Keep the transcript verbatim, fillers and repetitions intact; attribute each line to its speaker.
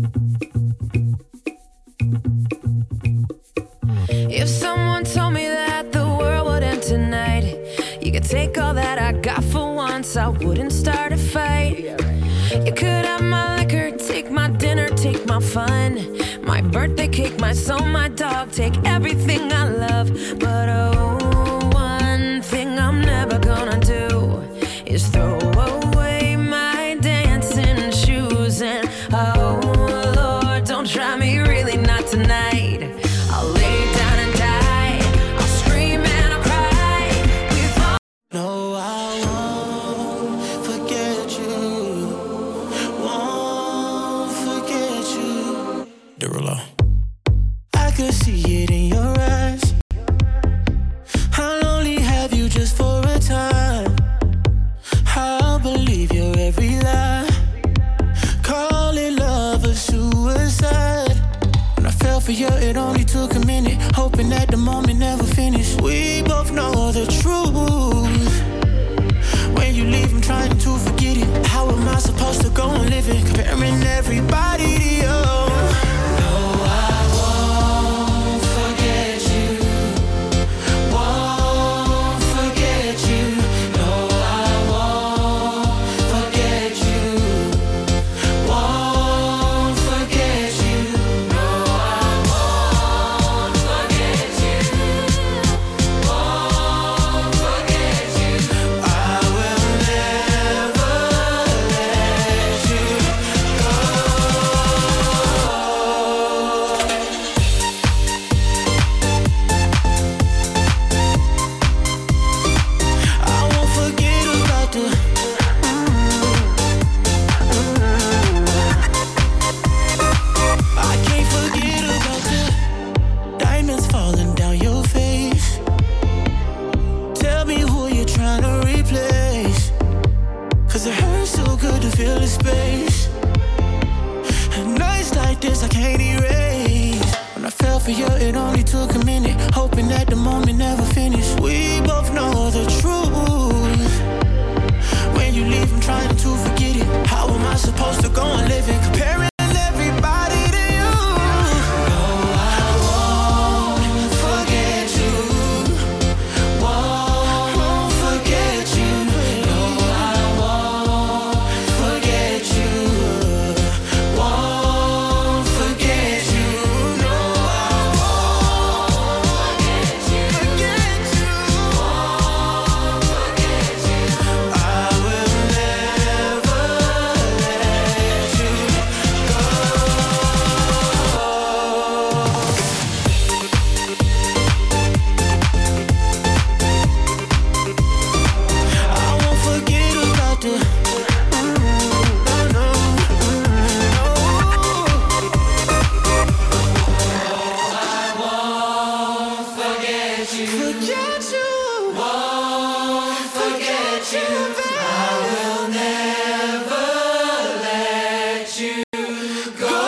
Speaker 1: If someone told me that the world would end tonight, you could take all that I got for once, I wouldn't start a fight. You could have my liquor, take my dinner, take my fun, my birthday cake, my soul, my dog, take everything I love. But oh, one thing I'm never gonna do is throw away my dancing shoes. And oh Lord, don't try me, really not tonight. I'll lay down and die, I'll scream and I'll cry. We've all
Speaker 2: No, I won't forget you, won't forget you. Derulo. I could see it in your eyes, I'll only have you just for a time. I'll believe your every lie, call it love or suicide. When I fell for you, it only took a minute, hoping that the moment never finished. We both know the truth. When you leave, I'm trying to forget it. How am I supposed to go and live it, comparing everybody to you? No, I won't forget you, won't forget you. No, I won't forget you, won't forget you. No, I won't forget you, won't forget you. I will never let you go. I won't forget about the I can't forget about the diamonds falling down your face. Tell me who you're trying to replace, 'cause it hurts so good to feel the space. And nights like this I can't erase. When I fell for you, it only took a minute, hoping that the moment never finished. We both know the truth. When you leave, I'm trying to forget it. How am I supposed to go and live it, comparing everybody to you? No, I won't forget you, won't forget you. No, I won't forget you, won't forget you. No, I won't forget you, forget you, won't forget you. I will never let you go. I won't forget about the no, no, no. I won't forget you, forget you, won't forget you. I will never let you go.